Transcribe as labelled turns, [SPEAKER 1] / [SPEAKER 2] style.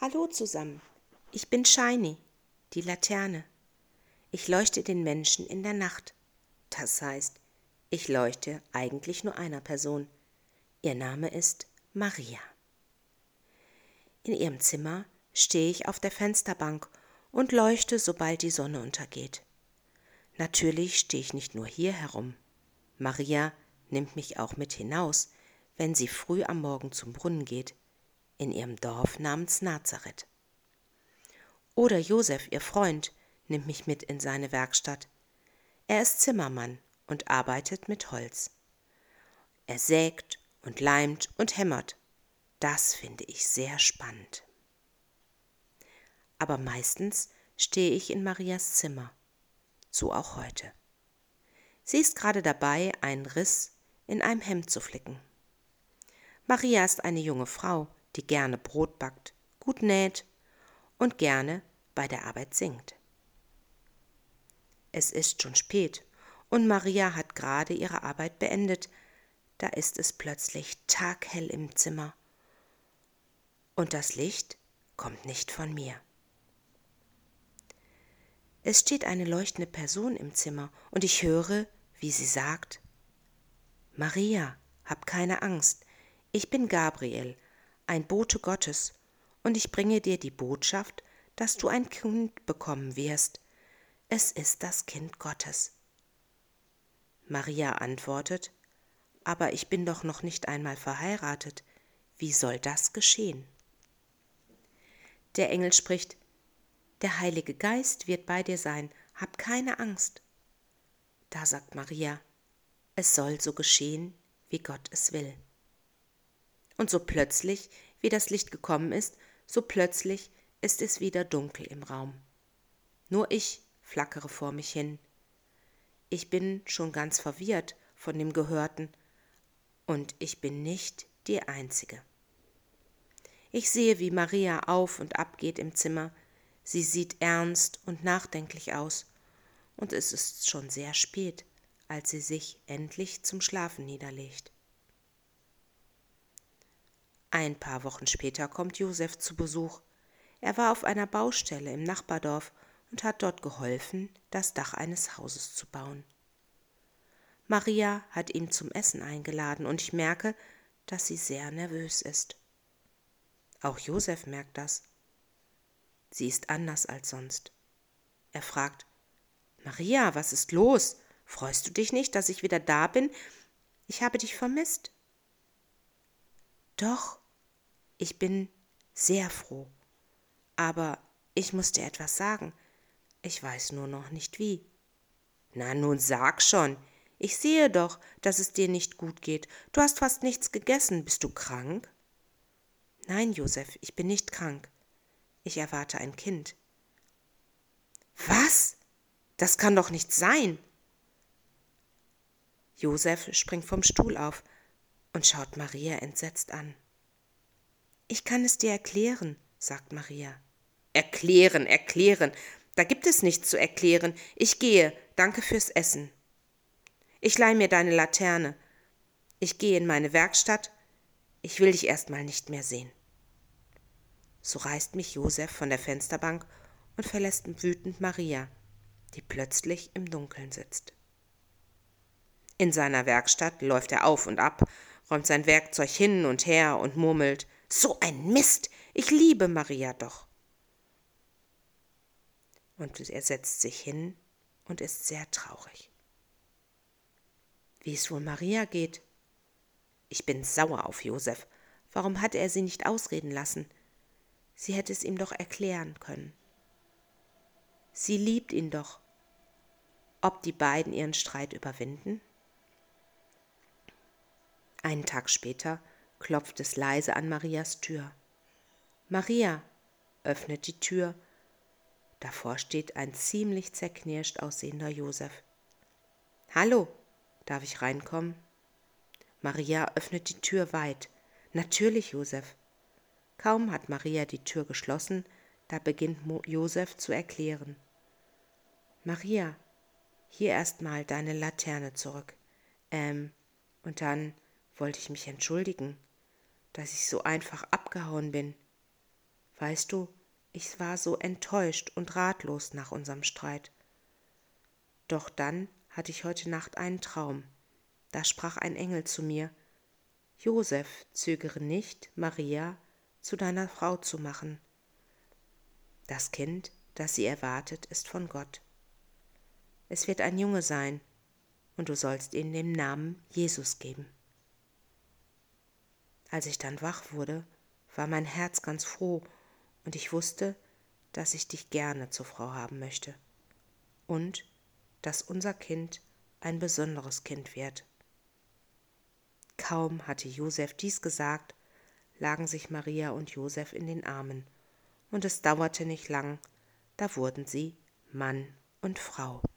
[SPEAKER 1] Hallo zusammen, ich bin Shiny, die Laterne. Ich leuchte den Menschen in der Nacht. Das heißt, ich leuchte eigentlich nur einer Person. Ihr Name ist Maria. In ihrem Zimmer stehe ich auf der Fensterbank und leuchte, sobald die Sonne untergeht. Natürlich stehe ich nicht nur hier herum. Maria nimmt mich auch mit hinaus, wenn sie früh am Morgen zum Brunnen geht, in ihrem Dorf namens Nazareth. Oder Josef, ihr Freund, nimmt mich mit in seine Werkstatt. Er ist Zimmermann und arbeitet mit Holz. Er sägt und leimt und hämmert. Das finde ich sehr spannend. Aber meistens stehe ich in Marias Zimmer. So auch heute. Sie ist gerade dabei, einen Riss in einem Hemd zu flicken. Maria ist eine junge Frau, die gerne Brot backt, gut näht und gerne bei der Arbeit singt. Es ist schon spät und Maria hat gerade ihre Arbeit beendet. Da ist es plötzlich taghell im Zimmer. Und das Licht kommt nicht von mir. Es steht eine leuchtende Person im Zimmer und ich höre, wie sie sagt: Maria, hab keine Angst, ich bin Gabriel, ein Bote Gottes, und ich bringe dir die Botschaft, dass du ein Kind bekommen wirst. Es ist das Kind Gottes. Maria antwortet: Aber ich bin doch noch nicht einmal verheiratet. Wie soll das geschehen? Der Engel spricht: Der Heilige Geist wird bei dir sein, hab keine Angst. Da sagt Maria: Es soll so geschehen, wie Gott es will. Und so plötzlich, wie das Licht gekommen ist, so plötzlich ist es wieder dunkel im Raum. Nur ich flackere vor mich hin. Ich bin schon ganz verwirrt von dem Gehörten und ich bin nicht die Einzige. Ich sehe, wie Maria auf und ab geht im Zimmer. Sie sieht ernst und nachdenklich aus und es ist schon sehr spät, als sie sich endlich zum Schlafen niederlegt. Ein paar Wochen später kommt Josef zu Besuch. Er war auf einer Baustelle im Nachbardorf und hat dort geholfen, das Dach eines Hauses zu bauen. Maria hat ihn zum Essen eingeladen und ich merke, dass sie sehr nervös ist. Auch Josef merkt das. Sie ist anders als sonst. Er fragt: Maria, was ist los? Freust du dich nicht, dass ich wieder da bin? Ich habe dich vermisst. Doch, ich bin sehr froh. Aber ich muss dir etwas sagen. Ich weiß nur noch nicht wie. Na nun sag schon. Ich sehe doch, dass es dir nicht gut geht. Du hast fast nichts gegessen. Bist du krank? Nein, Josef, ich bin nicht krank. Ich erwarte ein Kind. Was? Das kann doch nicht sein. Josef springt vom Stuhl auf und schaut Maria entsetzt an. Ich kann es dir erklären, sagt Maria. Erklären, erklären. Da gibt es nichts zu erklären. Ich gehe. Danke fürs Essen. Ich leih mir deine Laterne. Ich gehe in meine Werkstatt. Ich will dich erstmal nicht mehr sehen. So reißt mich Josef von der Fensterbank und verlässt wütend Maria, die plötzlich im Dunkeln sitzt. In seiner Werkstatt läuft er auf und ab, räumt sein Werkzeug hin und her und murmelt: So ein Mist! Ich liebe Maria doch! Und er setzt sich hin und ist sehr traurig. Wie es wohl Maria geht? Ich bin sauer auf Josef. Warum hatte er sie nicht ausreden lassen? Sie hätte es ihm doch erklären können. Sie liebt ihn doch. Ob die beiden ihren Streit überwinden? Einen Tag später klopft es leise an Marias Tür. Maria öffnet die Tür. Davor steht ein ziemlich zerknirscht aussehender Josef. Hallo, darf ich reinkommen? Maria öffnet die Tür weit. Natürlich, Josef. Kaum hat Maria die Tür geschlossen, da beginnt Josef zu erklären. Maria, hier erstmal deine Laterne zurück. Und dann wollte ich mich entschuldigen, dass ich so einfach abgehauen bin, Weißt du, ich war so enttäuscht und ratlos nach unserem Streit. Doch dann hatte ich heute Nacht einen Traum. Da sprach ein Engel zu mir: Josef, zögere nicht, Maria zu deiner Frau zu machen. Das Kind, das sie erwartet, ist von Gott. Es wird ein Junge sein, und du sollst ihm den Namen Jesus geben. Als ich dann wach wurde, war mein Herz ganz froh, und ich wusste, dass ich dich gerne zur Frau haben möchte und dass unser Kind ein besonderes Kind wird. Kaum hatte Josef dies gesagt, lagen sich Maria und Josef in den Armen, und es dauerte nicht lang, da wurden sie Mann und Frau.